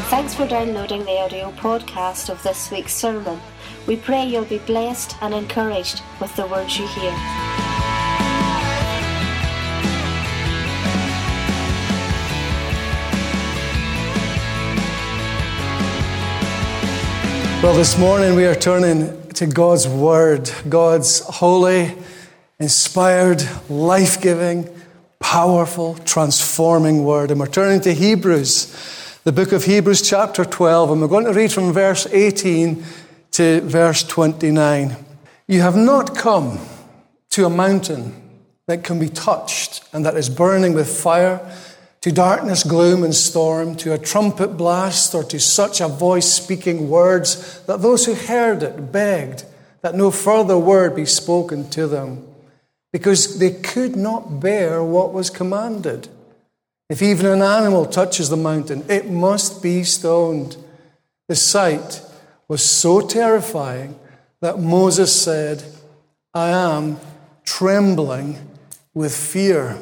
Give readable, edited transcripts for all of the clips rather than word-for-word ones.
Thanks for downloading the audio podcast of this week's sermon. We pray you'll be blessed and encouraged with the words you hear. Well, this morning we are turning to God's Word, God's holy, inspired, life-giving, powerful, transforming Word. And we're turning to Hebrews, the book of Hebrews chapter 12, and we're going to read from verse 18 to verse 29. You have not come to a mountain that can be touched and that is burning with fire, to darkness, gloom, and storm, to a trumpet blast, or to such a voice speaking words that those who heard it begged that no further word be spoken to them, because they could not bear what was commanded. If even an animal touches the mountain, it must be stoned. The sight was so terrifying that Moses said, I am trembling with fear.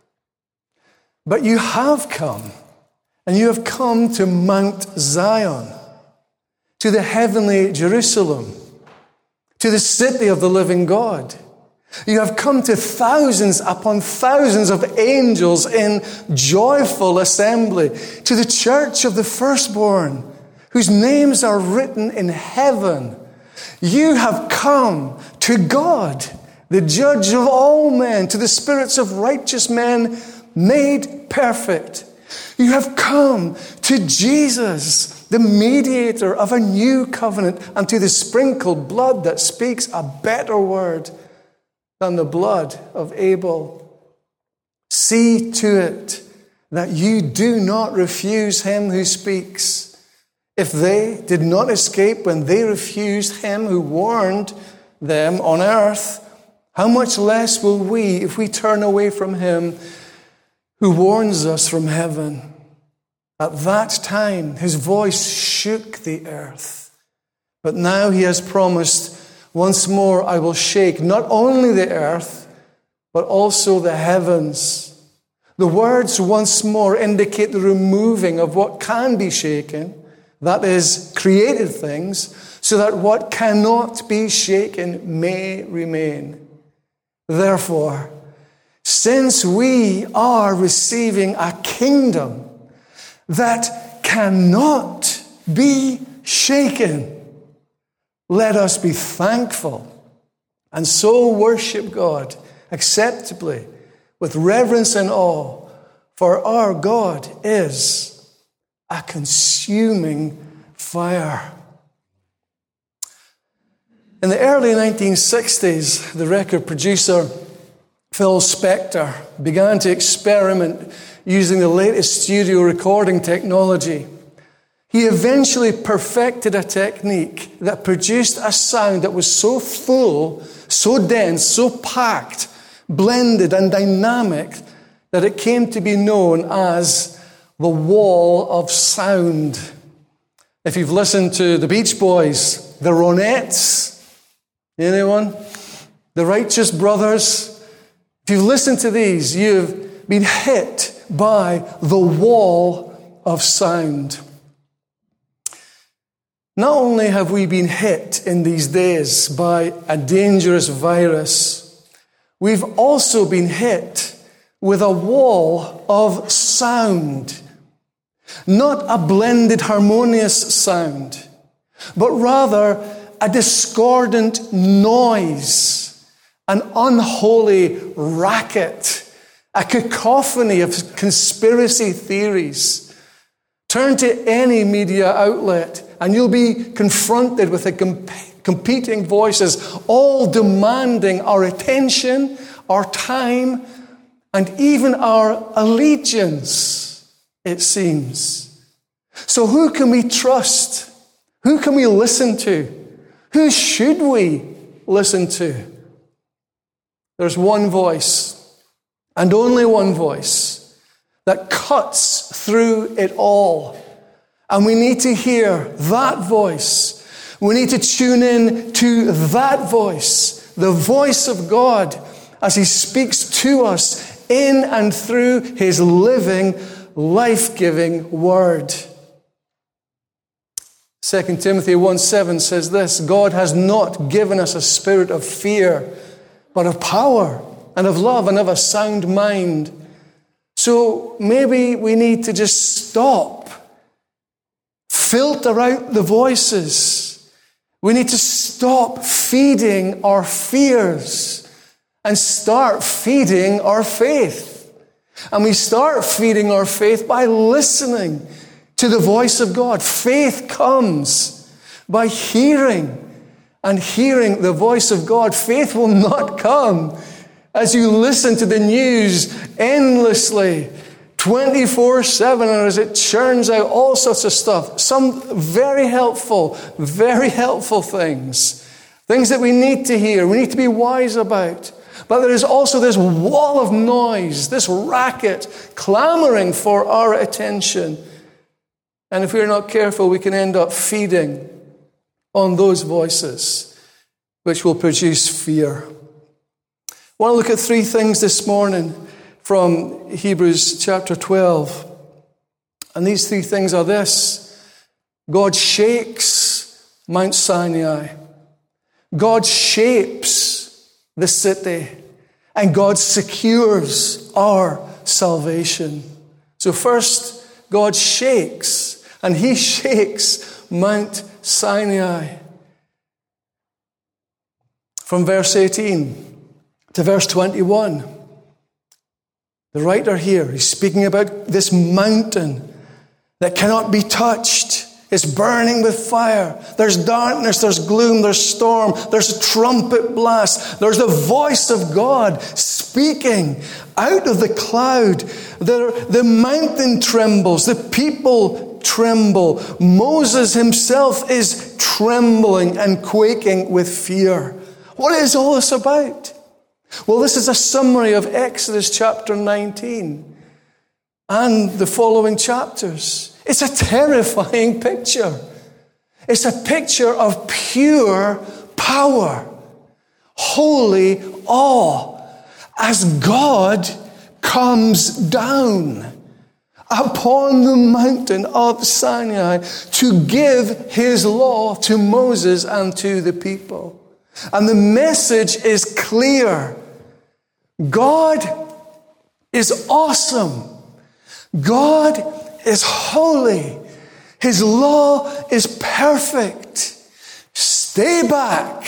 But you have come, and you have come to Mount Zion, to the heavenly Jerusalem, to the city of the living God. You have come to thousands upon thousands of angels in joyful assembly, to the church of the firstborn, whose names are written in heaven. You have come to God, the judge of all men, to the spirits of righteous men made perfect. You have come to Jesus, the mediator of a new covenant, and to the sprinkled blood that speaks a better word than the blood of Abel. See to it that you do not refuse him who speaks. If they did not escape when they refused him who warned them on earth, how much less will we if we turn away from him who warns us from heaven? At that time, his voice shook the earth. But now he has promised, once more I will shake not only the earth, but also the heavens. The words once more indicate the removing of what can be shaken, that is, created things, so that what cannot be shaken may remain. Therefore, since we are receiving a kingdom that cannot be shaken, let us be thankful and so worship God acceptably with reverence and awe, for our God is a consuming fire. In the early 1960s, the record producer Phil Spector began to experiment using the latest studio recording technology. He eventually perfected a technique that produced a sound that was so full, so dense, so packed, blended and dynamic that it came to be known as the wall of sound. If you've listened to the Beach Boys, the Ronettes, anyone? The Righteous Brothers, if you've listened to these, you've been hit by the wall of sound. Not only have we been hit in these days by a dangerous virus, we've also been hit with a wall of sound. Not a blended, harmonious sound, but rather a discordant noise, an unholy racket, a cacophony of conspiracy theories. Turn to any media outlet and you'll be confronted with competing voices, all demanding our attention, our time, and even our allegiance, it seems. So who can we trust? Who can we listen to? Who should we listen to? There's one voice, and only one voice, that cuts through it all. And we need to hear that voice. We need to tune in to that voice, the voice of God, as he speaks to us in and through his living, life-giving word. 2 Timothy 1:7 says this, God has not given us a spirit of fear, but of power and of love and of a sound mind. So maybe we need to just stop, filter out the voices. We need to stop feeding our fears and start feeding our faith. And we start feeding our faith by listening to the voice of God. Faith comes by hearing, and hearing the voice of God. Faith will not come as you listen to the news endlessly, 24/7, and as it churns out all sorts of stuff. Some very helpful things. Things that we need to hear, we need to be wise about. But there is also this wall of noise, this racket, clamoring for our attention. And if we're not careful, we can end up feeding on those voices, which will produce fear. I want to look at 3 things this morning from Hebrews chapter 12. And these 3 things are this. God shakes Mount Sinai. God shapes the city. And God secures our salvation. So first, God shakes. And He shakes Mount Sinai. From verse 18 to verse 21. The writer here, he's speaking about this mountain that cannot be touched. It's burning with fire. There's darkness, there's gloom, there's storm, there's a trumpet blast. There's the voice of God speaking out of the cloud. The mountain trembles, the people tremble. Moses himself is trembling and quaking with fear. What is all this about? Well, this is a summary of Exodus chapter 19 and the following chapters. It's a terrifying picture. It's a picture of pure power, holy awe, as God comes down upon the mountain of Sinai to give His law to Moses and to the people. And the message is clear. God is awesome. God is holy. His law is perfect. Stay back.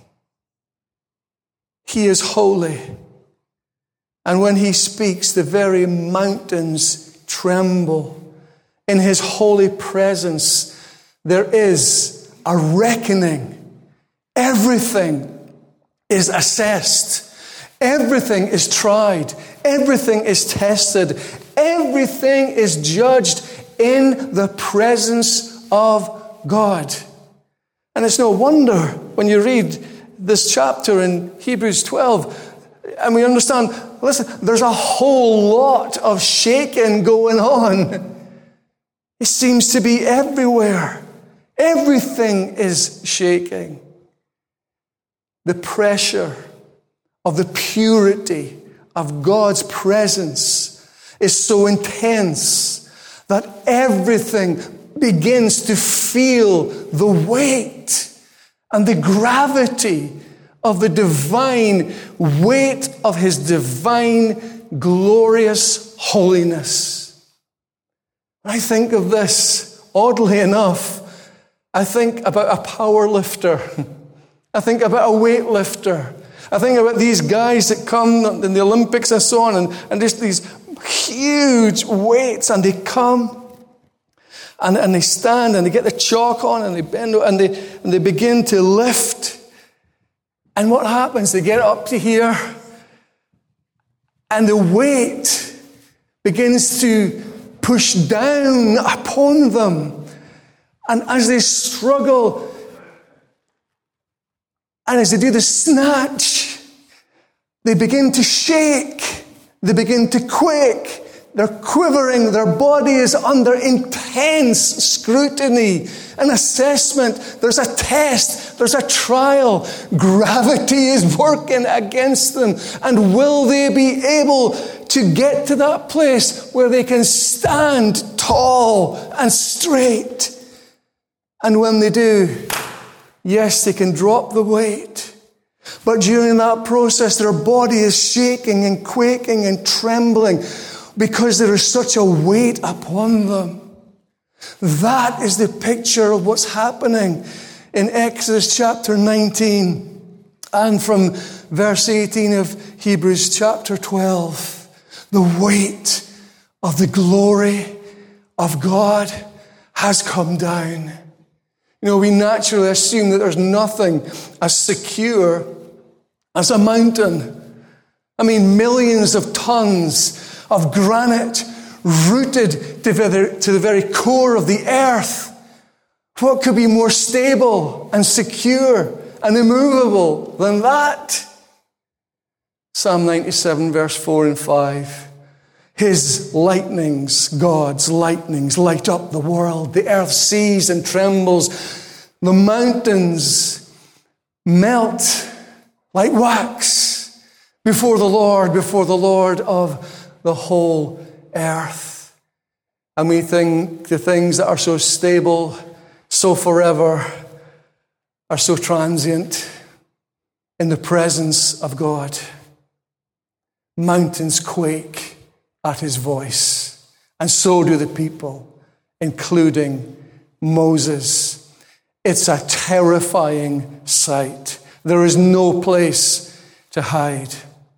He is holy. And when He speaks, the very mountains tremble. In His holy presence, there is a reckoning. Everything is assessed. Everything is tried. Everything is tested. Everything is judged in the presence of God. And it's no wonder when you read this chapter in Hebrews 12, and we understand, listen, there's a whole lot of shaking going on. It seems to be everywhere. Everything is shaking. The pressure of the purity of God's presence is so intense that everything begins to feel the weight and the gravity of the divine weight of His divine, glorious holiness. When I think of this, oddly enough, I think about a power lifter. I think about a weightlifter. I think about these guys that come in the Olympics and so on, and just these huge weights, and they come and they stand and they get the chalk on and they bend and they begin to lift. And what happens? They get up to here, and the weight begins to push down upon them. And as they struggle, and as they do the snatch, they begin to shake. They begin to quake. They're quivering. Their body is under intense scrutiny, an assessment. There's a test. There's a trial. Gravity is working against them. And will they be able to get to that place where they can stand tall and straight? And when they do, yes, they can drop the weight. But during that process, their body is shaking and quaking and trembling because there is such a weight upon them. That is the picture of what's happening in Exodus chapter 19 and from verse 18 of Hebrews chapter 12. The weight of the glory of God has come down. You know, we naturally assume that there's nothing as secure as a mountain. I mean, millions of tons of granite rooted to the very core of the earth. What could be more stable and secure and immovable than that? Psalm 97, verse 4 and 5. His lightnings, God's lightnings, light up the world. The earth sees and trembles. The mountains melt like wax before the Lord of the whole earth. And we think the things that are so stable, so forever, are so transient in the presence of God. Mountains quake at his voice, and so do the people, including Moses. It's a terrifying sight. There is no place to hide.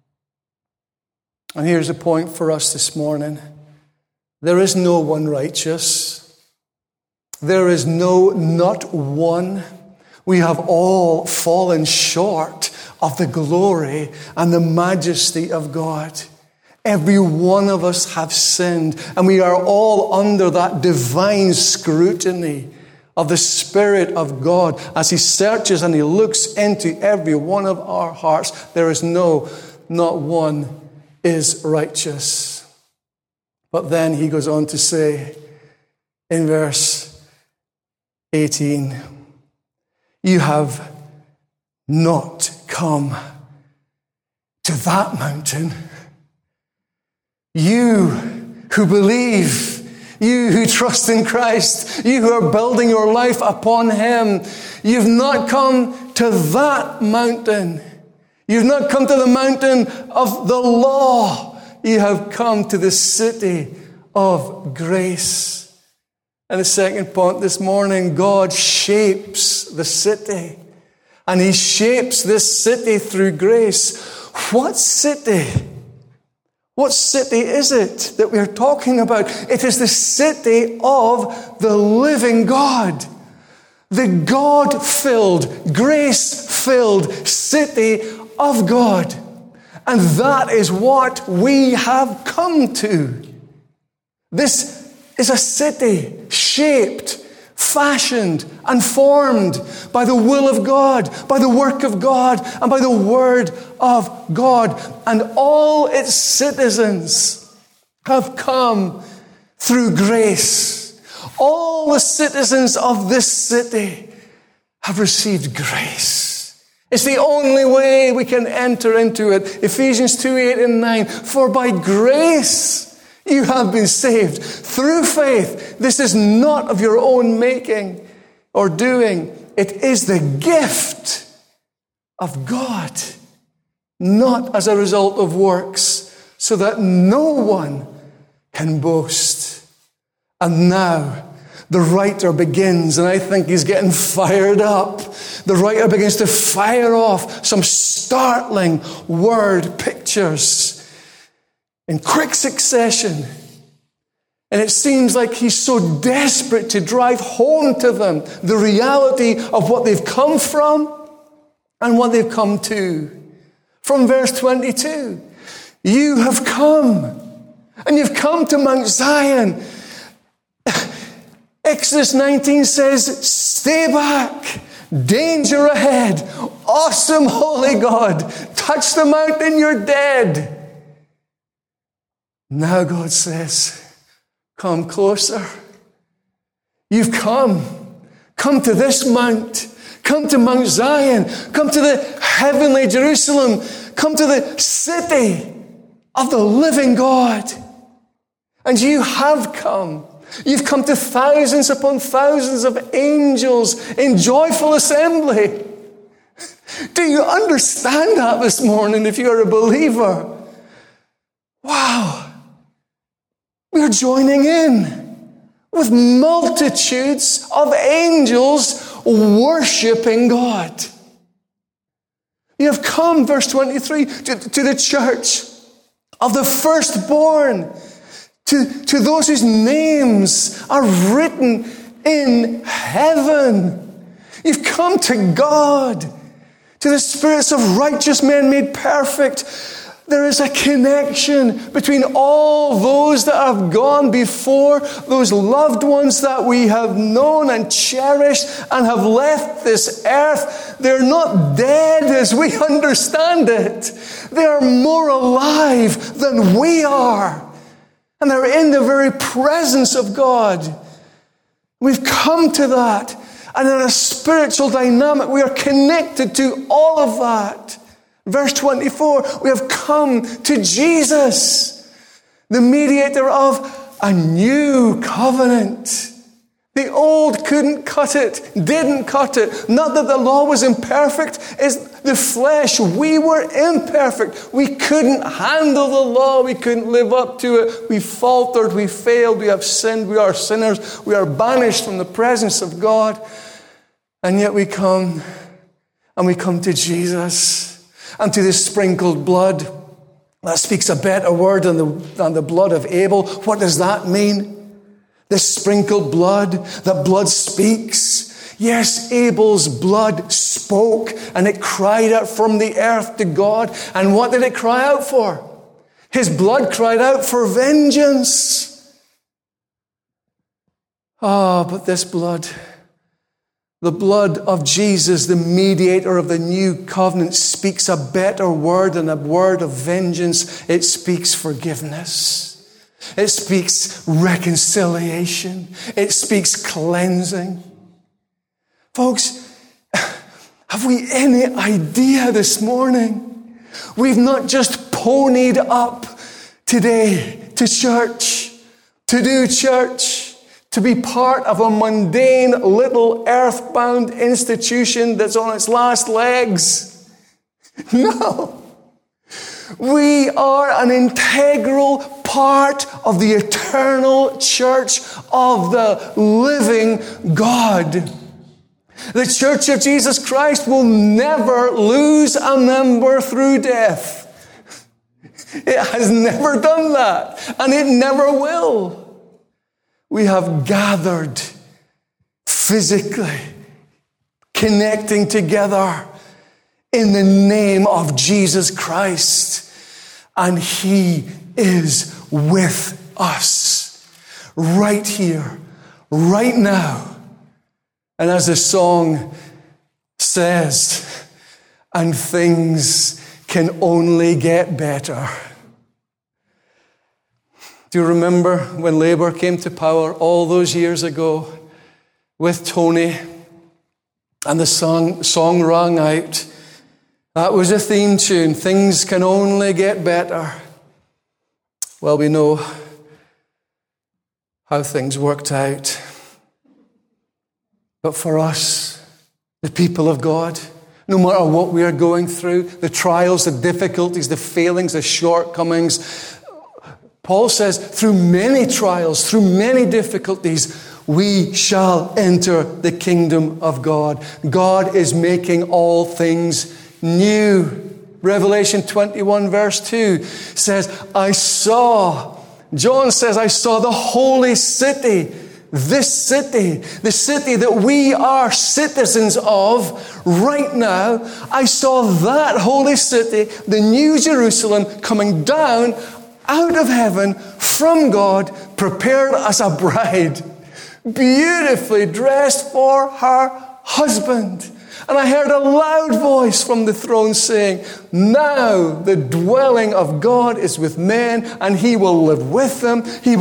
And here's a point for us this morning. There is no one righteous. There is not one. We have all fallen short of the glory and the majesty of God. Every one of us have sinned, and we are all under that divine scrutiny of the Spirit of God as he searches and he looks into every one of our hearts. There is not one is righteous. But then he goes on to say in verse 18, you have not come to that mountain. You who believe, you who trust in Christ, you who are building your life upon him, you've not come to that mountain. You've not come to the mountain of the law. You have come to the city of grace. And the second point this morning, God shapes the city. And he shapes this city through grace. What city? What city is it that we are talking about? It is the city of the living God. The God-filled, grace-filled city of God. And that is what we have come to. This is a city shaped, fashioned, and formed by the will of God, by the work of God, and by the word of God. And all its citizens have come through grace. All the citizens of this city have received grace. It's the only way we can enter into it. Ephesians 2, 8 and 9. For by grace you have been saved through faith. This is not of your own making or doing. It is the gift of God, not as a result of works, so that no one can boast. And now the writer begins, and I think he's getting fired up. The writer begins to fire off some startling word pictures in quick succession. And it seems like he's so desperate to drive home to them the reality of what they've come from and what they've come to. From verse 22, you have come, and you've come to Mount Zion. Exodus 19 says, stay back, danger ahead, awesome holy God, touch the mountain, you're dead. Now God says, come closer. You've come to this mount, come to Mount Zion, come to the heavenly Jerusalem, come to the city of the living God. And you have come. You've come to thousands upon thousands of angels in joyful assembly. Do you understand that this morning if you're a believer? Wow. We're joining in with multitudes of angels worshiping God. You have come, verse 23, to the church of the firstborn, to those whose names are written in heaven. You've come to God, to the spirits of righteous men made perfect. There is a connection between all those that have gone before, those loved ones that we have known and cherished and have left this earth. They're not dead as we understand it. They are more alive than we are. And they're in the very presence of God. We've come to that. And in a spiritual dynamic, we are connected to all of that. Verse 24, we have come to Jesus, the mediator of a new covenant. The old couldn't cut it, didn't cut it. Not that the law was imperfect, it's the flesh. We were imperfect. We couldn't handle the law. We couldn't live up to it. We faltered, we failed, we have sinned, we are sinners. We are banished from the presence of God. And yet we come, and we come to Jesus. And to this sprinkled blood that speaks a better word than the blood of Abel. What does that mean? This sprinkled blood, that blood speaks. Yes, Abel's blood spoke and it cried out from the earth to God. And what did it cry out for? His blood cried out for vengeance. But this blood, the blood of Jesus, the mediator of the new covenant, speaks a better word than a word of vengeance. It speaks forgiveness. It speaks reconciliation. It speaks cleansing. Folks, have we any idea this morning? We've not just ponied up today to church, to do church, to be part of a mundane little earthbound institution that's on its last legs. No. We are an integral part of the eternal church of the living God. The Church of Jesus Christ will never lose a member through death. It has never done that, and it never will. We have gathered physically, connecting together in the name of Jesus Christ. And He is with us right here, right now. And as the song says, and things can only get better. Do you remember when Labour came to power all those years ago with Tony and the song rang out? That was a theme tune. Things can only get better. Well, we know how things worked out. But for us, the people of God, no matter what we are going through, the trials, the difficulties, the failings, the shortcomings, Paul says, through many trials, through many difficulties, we shall enter the kingdom of God. God is making all things new. Revelation 21 verse 2 says, John says, I saw the holy city, this city, the city that we are citizens of right now. I saw that holy city, the New Jerusalem, coming down out of heaven from God, prepared as a bride, beautifully dressed for her husband. And I heard a loud voice from the throne saying, now the dwelling of God is with men, and He will live with them. They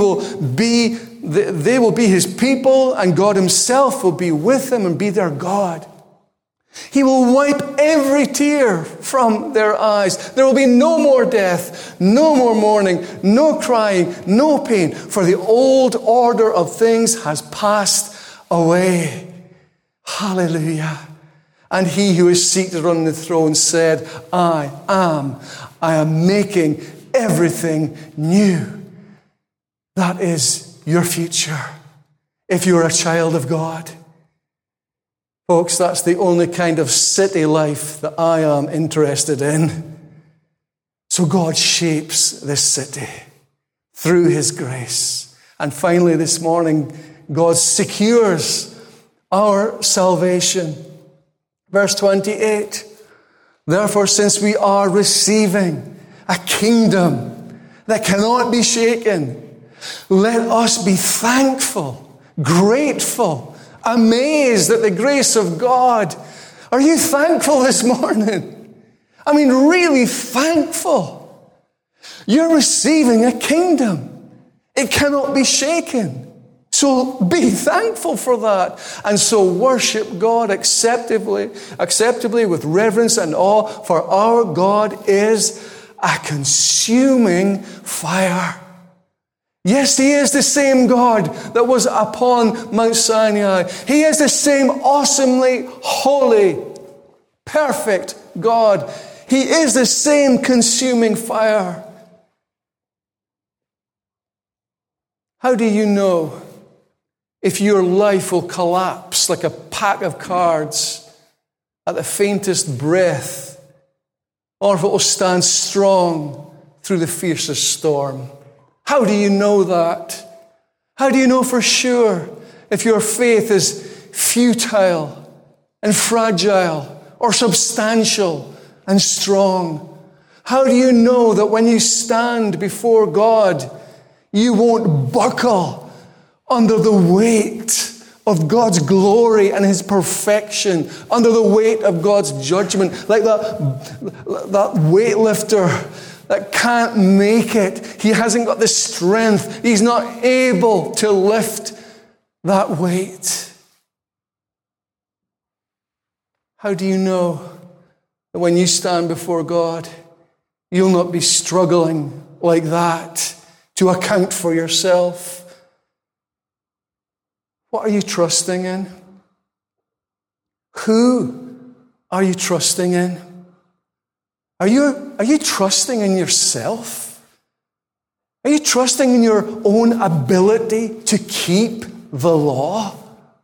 will be His people, and God Himself will be with them and be their God. He will wipe every tear from their eyes. There will be no more death, no more mourning, no crying, no pain, for the old order of things has passed away. Hallelujah. And he who is seated on the throne said, I am making everything new. That is your future if you're a child of God. Folks, that's the only kind of city life that I am interested in. So God shapes this city through his grace. And finally this morning, God secures our salvation. Verse 28, therefore, since we are receiving a kingdom that cannot be shaken, let us be thankful, grateful, amazed at the grace of God. Are you thankful this morning? I mean, really thankful. You're receiving a kingdom. It cannot be shaken. So be thankful for that. And so worship God acceptably with reverence and awe, for our God is a consuming fire. Yes, he is the same God that was upon Mount Sinai. He is the same awesomely holy, perfect God. He is the same consuming fire. How do you know if your life will collapse like a pack of cards at the faintest breath, or if it will stand strong through the fiercest storm? How do you know that? How do you know for sure if your faith is futile and fragile or substantial and strong? How do you know that when you stand before God, you won't buckle under the weight of God's glory and his perfection, under the weight of God's judgment, like that weightlifter that can't make it? He hasn't got the strength. He's not able to lift that weight. How do you know that when you stand before God, you'll not be struggling like that to account for yourself? What are you trusting in? Who are you trusting in? Are you trusting in yourself? Are you trusting in your own ability to keep the law?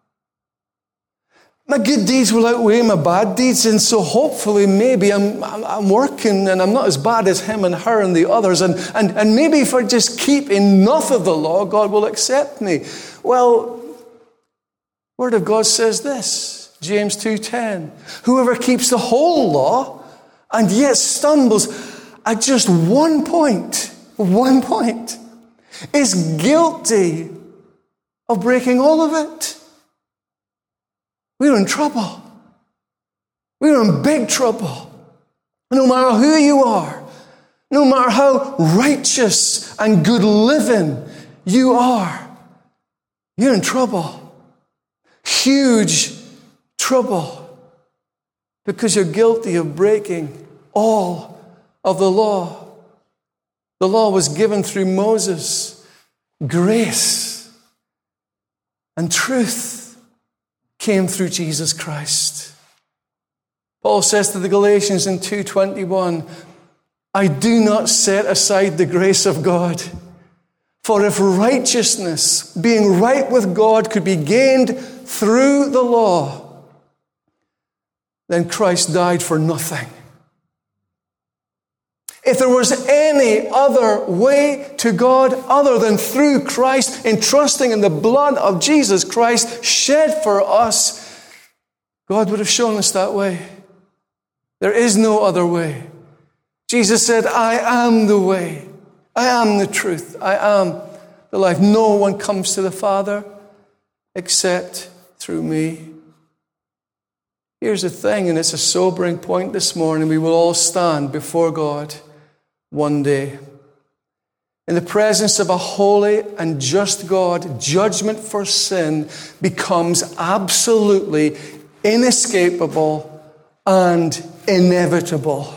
My good deeds will outweigh my bad deeds, and so hopefully maybe I'm working and I'm not as bad as him and her and the others, and maybe if I just keep enough of the law, God will accept me. Well, Word of God says this, James 2:10, whoever keeps the whole law and yet stumbles at just one point, is guilty of breaking all of it. We're in trouble. We're in big trouble. No matter who you are, no matter how righteous and good living you are, you're in trouble. Huge trouble, because you're guilty of breaking all of the law. The law was given through Moses. Grace and truth came through Jesus Christ. Paul says to the Galatians in 2:21, I do not set aside the grace of God. For if righteousness, being right with God, could be gained through the law, then Christ died for nothing. If there was any other way to God other than through Christ, in trusting in the blood of Jesus Christ shed for us, God would have shown us that way. There is no other way. Jesus said, I am the way. I am the truth. I am the life. No one comes to the Father except through me. Here's the thing, and it's a sobering point this morning. We will all stand before God one day. In the presence of a holy and just God, judgment for sin becomes absolutely inescapable and inevitable.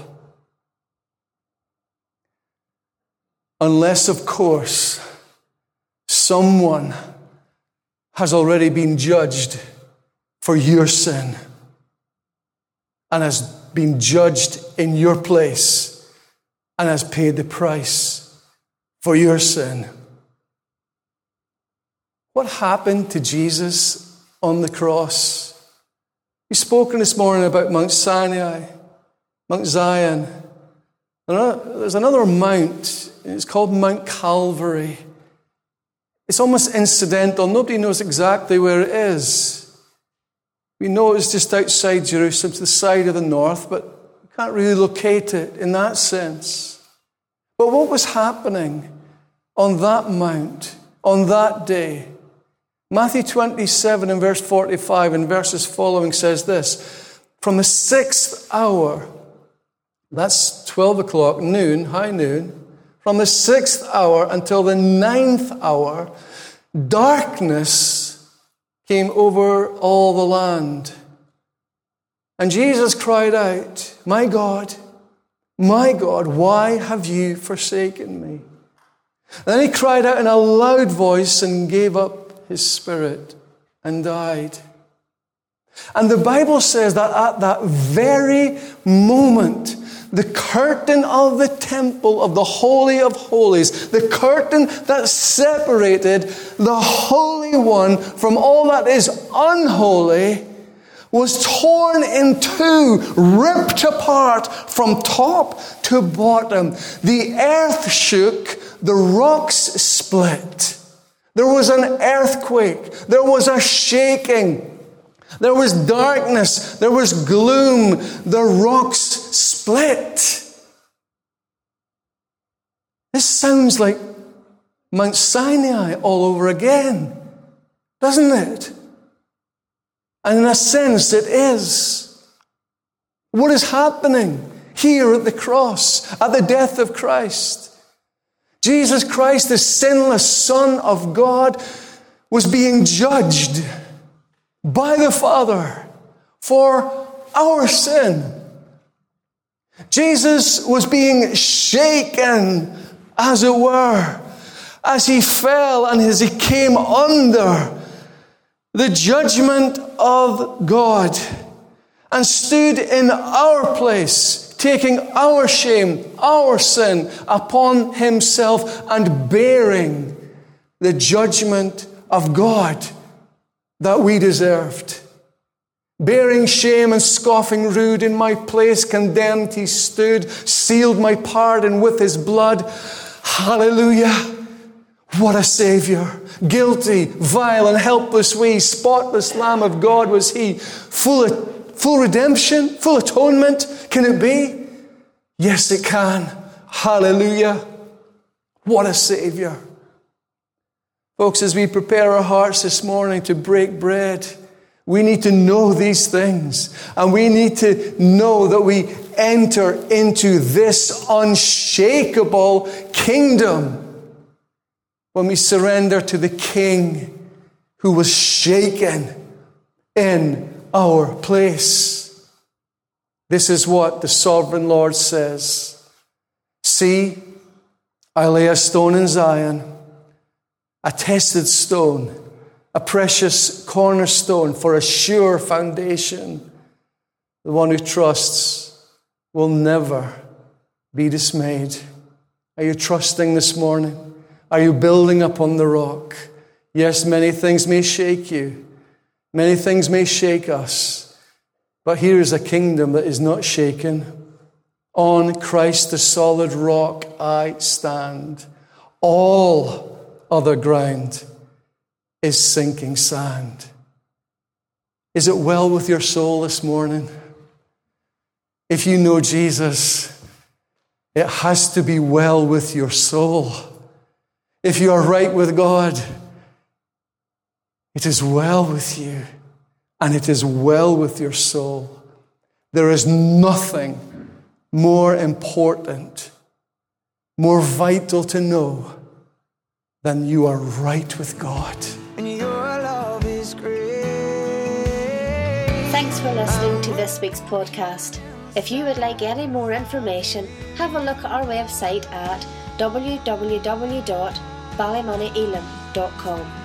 Unless, of course, someone has already been judged for your sin and has been judged in your place and has paid the price for your sin. What happened to Jesus on the cross? We've spoken this morning about Mount Sinai, Mount Zion. There's another mount. It's called Mount Calvary. It's almost incidental. Nobody knows exactly where it is. We know it's just outside Jerusalem, to the side of the north, but you can't really locate it in that sense. But what was happening on that mount, on that day? Matthew 27 and verse 45 and verses following says this: from the 6th hour, that's 12 o'clock, noon, high noon, from the 6th hour until the 9th hour, darkness came over all the land. And Jesus cried out, my God, why have you forsaken me? Then he cried out in a loud voice and gave up his spirit and died. And the Bible says that at that very moment, the curtain of the temple of the Holy of Holies, the curtain that separated the Holy One from all that is unholy, was torn in two, ripped apart from top to bottom. The earth shook, the rocks split. There was an earthquake, there was a shaking. There was darkness. There was gloom. The rocks split. This sounds like Mount Sinai all over again, doesn't it? And in a sense, it is. What is happening here at the cross, at the death of Christ? Jesus Christ, the sinless Son of God, was being judged by the Father for our sin. Jesus was being shaken, as it were, as he fell and as he came under the judgment of God and stood in our place, taking our shame, our sin upon himself and bearing the judgment of God that we deserved. Bearing shame and scoffing rude, in my place condemned he stood, sealed my pardon with his blood. Hallelujah. What a Savior. Guilty, vile and helpless we, spotless Lamb of God was he. Full redemption, full atonement. Can it be? Yes, it can. Hallelujah. What a Savior. Folks, as we prepare our hearts this morning to break bread, we need to know these things. And we need to know that we enter into this unshakable kingdom when we surrender to the King who was shaken in our place. This is what the sovereign Lord says. See, I lay a stone in Zion, a tested stone, a precious cornerstone for a sure foundation. The one who trusts will never be dismayed. Are you trusting this morning? Are you building upon the rock? Yes, many things may shake you. Many things may shake us. But here is a kingdom that is not shaken. On Christ the solid rock I stand. All other ground is sinking sand. Is it well with your soul this morning? If you know Jesus, it has to be well with your soul. If you are right with God, it is well with you, and it is well with your soul. There is nothing more important, more vital to know than you are right with God. Thank Thanks for listening to this week's podcast. If you would like any more information, have a look at our website at www.ballymonnyelam.com.